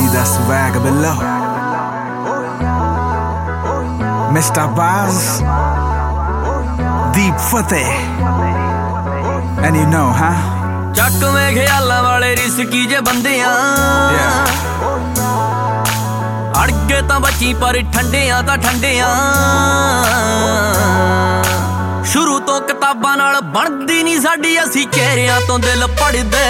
the swag below. Mr. Baz, Deep Fateh, and you know, huh? ਚੱਕ ਮੈਂ ਖਿਆਲਾਂ ਵਾਲੇ ਰਿਸਕੀ ਜੇ ਬੰਦੇ ਆ ਅੜਗੇ ਤਾਂ ਬੱਚੀ ਪਰ ਠੰਡਿਆਂ ਤਾਂ ਠੰਡਿਆਂ ਸ਼ੁਰੂ ਤੋਂ ਕਿਤਾਬਾਂ ਨਾਲ ਬਣਦੀ ਨਹੀਂ ਸਾਡੀ ਅਸੀਂ ਚਿਹਰਿਆਂ ਤੋਂ ਦਿਲ ਪੜਦੇ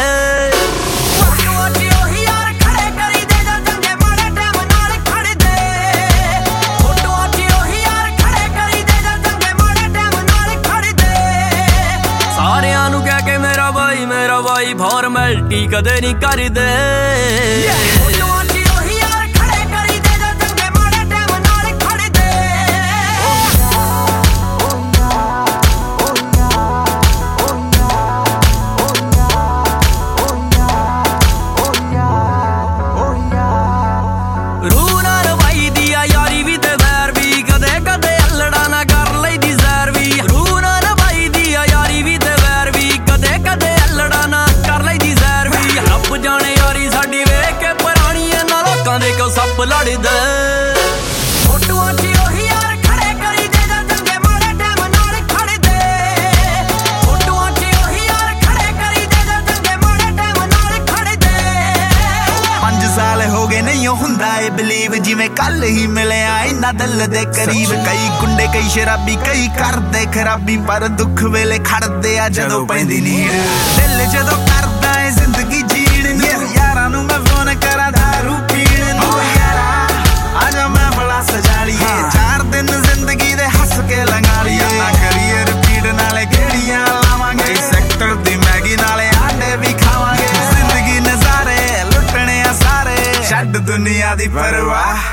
ਮੇਰਾ ਬਾਈ ਫਾਰਮੈਲਿਟੀ ਕਦੇ ਨਹੀਂ ਕਰਦੇ ਰੂ ਨਾ ਰਵਾਈ ਦੀ ਆ ਯਾਰੀ ਵੀ ਤੇ ਵੈਰ ਵੀ ਕਦੇ ਕਦੇ ਅਲੜਾ ਨਾ ਕਰ ਲਈਦੀ ਜ਼ਹਿਰ ਵੀ ਰੂ ਨਾ ਰਵਾਈ ਦੀ ਆ ਯਾਰੀ ਵੀ ਤੇ ਵੈਰ ਵੀ ਕਦੇ ਕਦੇ ਅਲੜਾ ਨਾ ਕਰ ਲਈਦੀ ਜ਼ਹਿਰ ਵੀ ਰੱਬ ਜਾਣੇ ਯਾਰੀ ਸਾਡੀ ਵੇਖ ਕੇ ਪੁਰਾਣੀ ਇਹਨਾਂ ਲੋਕਾਂ ਦੇ ਕਿਉਂ ਸੱਪ ਲੜਦੇ ਫੋਟੋਆਂ 'ਚ ਉਹੀ ਯਾਰ ਖੜੇ ਕਰੀ ਦੇ ਜਾਂ ਚੰਗੇ ਮਾੜੇ ਟਾਈਮ ਨਾਲ ਖੜਦੇ ਫੋਟੋਆਂ 'ਚ ਉਹੀ ਯਾਰ ਖੜੇ ਕਰੀ ਦੇ ਜਾਂ ਚੰਗੇ ਮਾੜੇ ਟਾਈਮ ਨਾਲ ਖੜਦੇ 5 ਸਾਲ ਹੋ ਗਏ ਨਹੀਂ ਹੁੰਦਾ ਏ ਬਲੀਵ ਜਿਵੇਂ ਕੱਲ ਹੀ ਮਿਲਿਆ ਇੰਨਾ ਦਿਲ ਦੇ ਕਰੀਬ ਕਈ ਗੁੰਡੇ ਕਈ ਸ਼ਰਾਬੀ ਕਈ ਕਰਦੇ ਖਰਾਬੀ ਪਰ ਦੁੱਖ ਵੇਲੇ ਖੜਦੇ ਆ ਜਦੋਂ ਪੈਂਦੀ ਨੀੜ ਦਿਲ ਜਦੋਂ ਕਰਦਾ ਏ ਜ਼ਿੰਦਗੀ ਜੀਣ ਨੂੰ ਯਾਰਾਂ ਨੂੰ ਮੈਂ ਫੋਨ ਕਰਾਂ ਦਾਰੂ ਪੀਣ ਨੂੰ ਯਾਰਾ ਆਜਾ ਮੈਂ ਬੜਾ ਸਜਾ ਲਈਏ 4 ਦਿਨ ਜ਼ਿੰਦਗੀ ਦੇ ਹੱਸ ਕੇ ਲੰਘਾ ਲਈਏ ਨਾ ਕਰੀਏ ਰਿਪੀਟ ਨਾਲੇ ਗੇੜੀਆਂ ਲਾਵਾਂਗੇ ਸੈਕਟਰ ਦੀ ਮੈਗੀ ਨਾਲੇ ਆਂਡੇ ਵੀ ਖਾਵਾਂਗੇ ਜ਼ਿੰਦਗੀ ਨਜ਼ਾਰੇ ਲੁੱਟਣੇ ਆ ਸਾਰੇ ਛੱਡ ਦੁਨੀਆ ਦੀ ਪਰਵਾਹ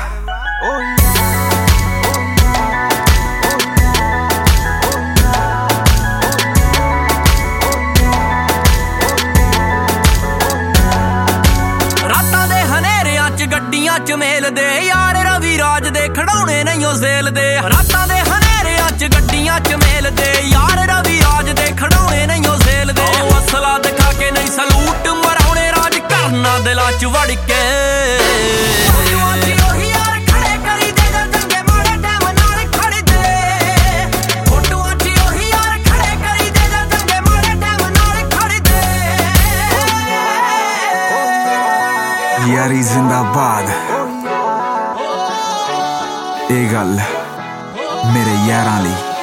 ਗੱਡੀਆਂ 'ਚ ਮੇਲਦੇ ਯਾਰ ਰਵੀ ਰਾਜ ਦੇ ਖੜਾਉਣੇ ਨਹੀਂ ਉਹ ਜ਼ੇਲ ਦੇ ਰਾਤਾਂ ਦੇ ਹਨੇਰਿਆਂ 'ਚ ਗੱਡੀਆਂ 'ਚ ਮੇਲਦੇ ਯਾਰ ਰਵੀ ਰਾਜ ਦੇ ਖੜਾਉਣੇ ਨਹੀਂ ਉਹ ਜ਼ੇਲ ਦੇ ਅਸਲਾ ਦਿਖਾ ਕੇ ਨਹੀਂ ਸਲੂਟ ਮਰਾਉਣੇ ਰਾਜ ਕਰਨਾ ਦਿਲਾਂ 'ਚ ਵੜ ਕੇ ਯਾਰੀ ਜ਼ਿੰਦਾਬਾਦ ਇਹ ਗੱਲ ਮੇਰੇ ਯਾਰਾਂ ਲਈ